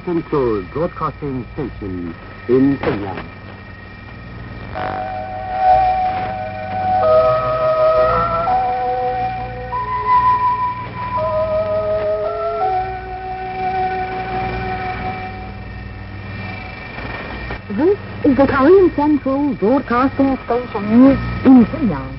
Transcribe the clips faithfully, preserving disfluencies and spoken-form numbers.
Central Broadcasting Station in Pyongyang. This is the Korean Central Broadcasting Station in Pyongyang.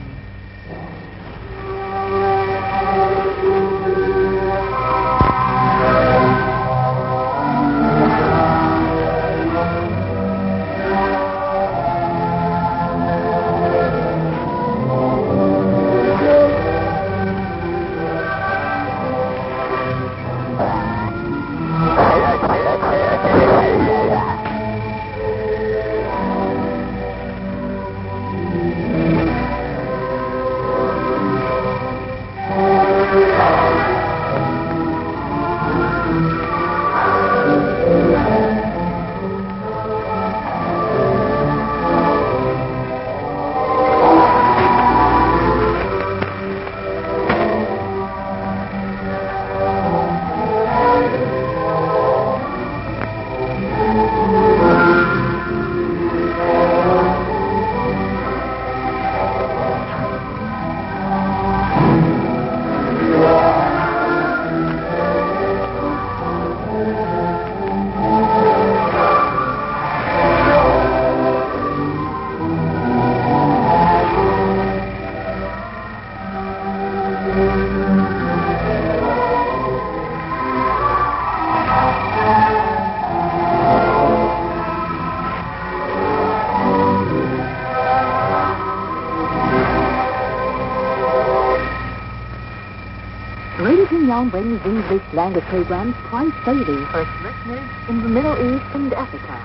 Radio Pyongyang brings English language programs twice daily for its listeners in the Middle East and Africa.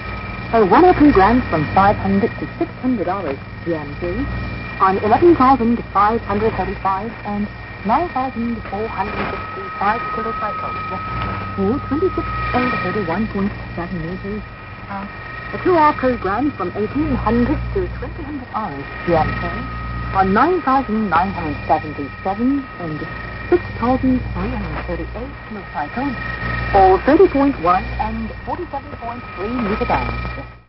A one-hour programs from five hundred to six hundred dollars G M T on eleven thousand five hundred thirty-five and nine thousand four hundred sixty-five kilocycles, or twenty-six and thirty-one point seven meters. Uh, a two-hour program from eighteen hundred to twenty hundred hours G M T on nine thousand nine hundred seventy-seven and six thousand three hundred thirty-eight kilocycles, or thirty point one and forty-seven point three meter bands.